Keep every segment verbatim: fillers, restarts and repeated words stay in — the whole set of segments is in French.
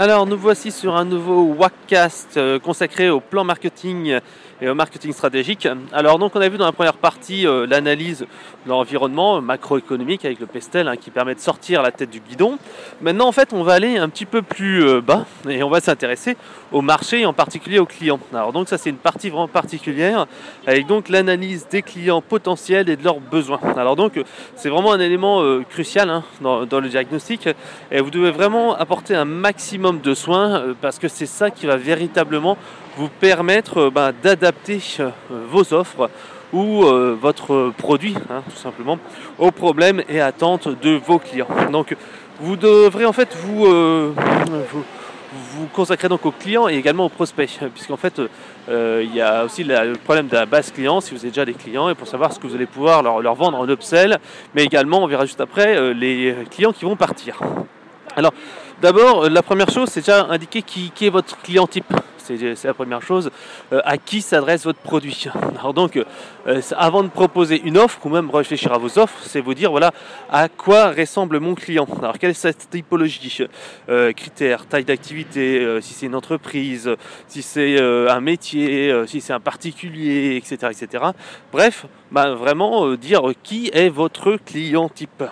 Alors nous voici sur un nouveau Wackcast euh, consacré au plan marketing et au marketing stratégique. Alors donc on a vu dans la première partie euh, l'analyse de l'environnement macroéconomique avec le Pestel hein, qui permet de sortir la tête du guidon. Maintenant en fait on va aller un petit peu plus euh, bas et on va s'intéresser au marché et en particulier aux clients. Alors donc ça c'est une partie vraiment particulière avec donc l'analyse des clients potentiels et de leurs besoins. Alors donc c'est vraiment un élément euh, crucial hein, dans, dans le diagnostic et vous devez vraiment apporter un maximum de soins euh, parce que c'est ça qui va véritablement vous permettre euh, bah, d'adapter euh, vos offres ou euh, votre produit hein, tout simplement aux problèmes et attentes de vos clients. Donc vous devrez en fait vous, euh, vous vous consacrez donc aux clients et également aux prospects, puisqu'en fait euh, il y a aussi la, le problème de la base client, si vous avez déjà des clients, et pour savoir ce que vous allez pouvoir leur, leur vendre en upsell, mais également, on verra juste après, euh, les clients qui vont partir. Alors, d'abord, la première chose, c'est déjà indiquer qui, qui est votre client type. C'est, c'est la première chose. Euh, à qui s'adresse votre produit. Alors donc, euh, avant de proposer une offre, ou même réfléchir à vos offres, c'est vous dire, voilà, à quoi ressemble mon client. Alors, quelle est cette typologie euh, critères, taille d'activité, euh, si c'est une entreprise, si c'est euh, un métier, euh, si c'est un particulier, et cetera, et cetera. Bref, bah, vraiment euh, dire qui est votre client type.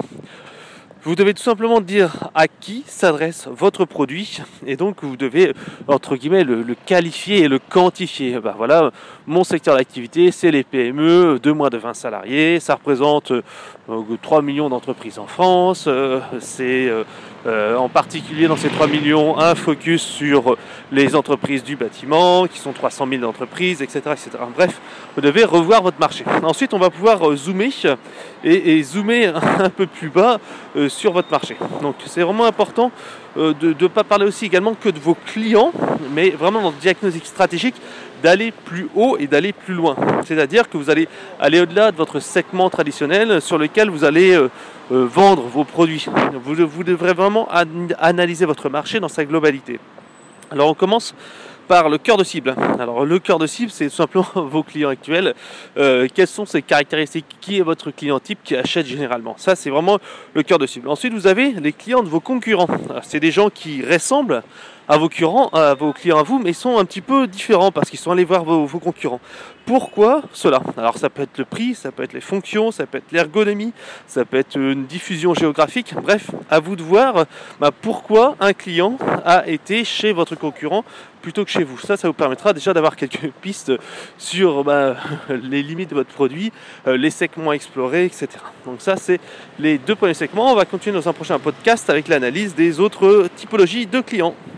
Vous devez tout simplement dire à qui s'adresse votre produit et donc vous devez entre guillemets le, le qualifier et le quantifier. Ben voilà, mon secteur d'activité c'est les P M E de moins de vingt salariés, ça représente euh, trois millions d'entreprises en France, euh, c'est euh, euh, en particulier dans ces trois millions un focus sur les entreprises du bâtiment qui sont trois cent mille entreprises, et cetera, et cetera. Bref, vous devez revoir votre marché. Ensuite, on va pouvoir euh, zoomer et, et zoomer un peu plus bas euh, sur votre marché. Donc c'est vraiment important euh, de ne pas parler aussi également que de vos clients, mais vraiment dans le diagnostic stratégique, d'aller plus haut et d'aller plus loin. C'est-à-dire que vous allez aller au-delà de votre segment traditionnel sur lequel vous allez euh, euh, vendre vos produits. Vous, vous devrez vraiment an- analyser votre marché dans sa globalité. Alors on commence par le cœur de cible. Alors le cœur de cible, c'est tout simplement vos clients actuels. Euh, quelles sont ces caractéristiques? Qui est votre client type qui achète généralement? Ça, c'est vraiment le cœur de cible. Ensuite, vous avez les clients de vos concurrents. Alors, c'est des gens qui ressemblent à vos, curants, à vos clients à vous, mais ils sont un petit peu différents parce qu'ils sont allés voir vos, vos concurrents. Pourquoi cela? Alors ça peut être le prix, ça peut être les fonctions, ça peut être l'ergonomie, ça peut être une diffusion géographique. Bref, à vous de voir bah, pourquoi un client a été chez votre concurrent plutôt que chez vous. Ça, ça vous permettra déjà d'avoir quelques pistes sur bah, les limites de votre produit, euh, les segments à explorer, et cetera. Donc ça, c'est les deux premiers segments. On va continuer dans un prochain podcast avec l'analyse des autres typologies de clients.